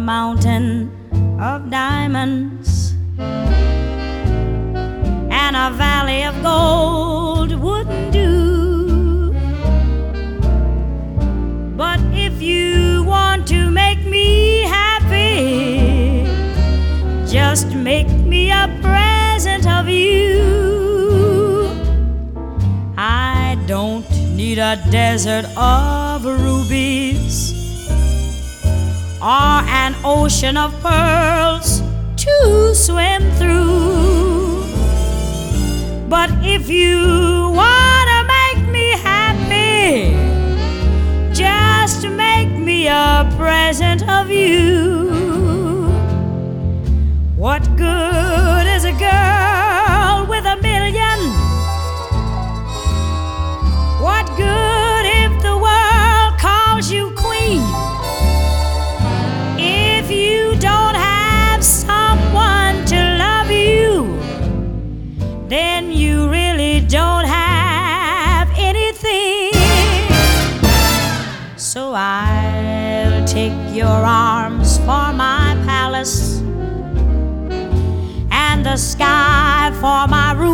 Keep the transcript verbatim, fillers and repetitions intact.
mountain of diamonds, and a valley of gold wouldn't do. But if you want to make me happy, just make me a present of you. I don't need a desert of rubies or an ocean of pearls to swim through. But if you wanna make me happy, just make me a present of you. What good is a girl with a million? What good if the world calls you queen? If you don't have someone to love you, then you really don't have anything. So I'll take your arms for my palace, and the sky for my roof.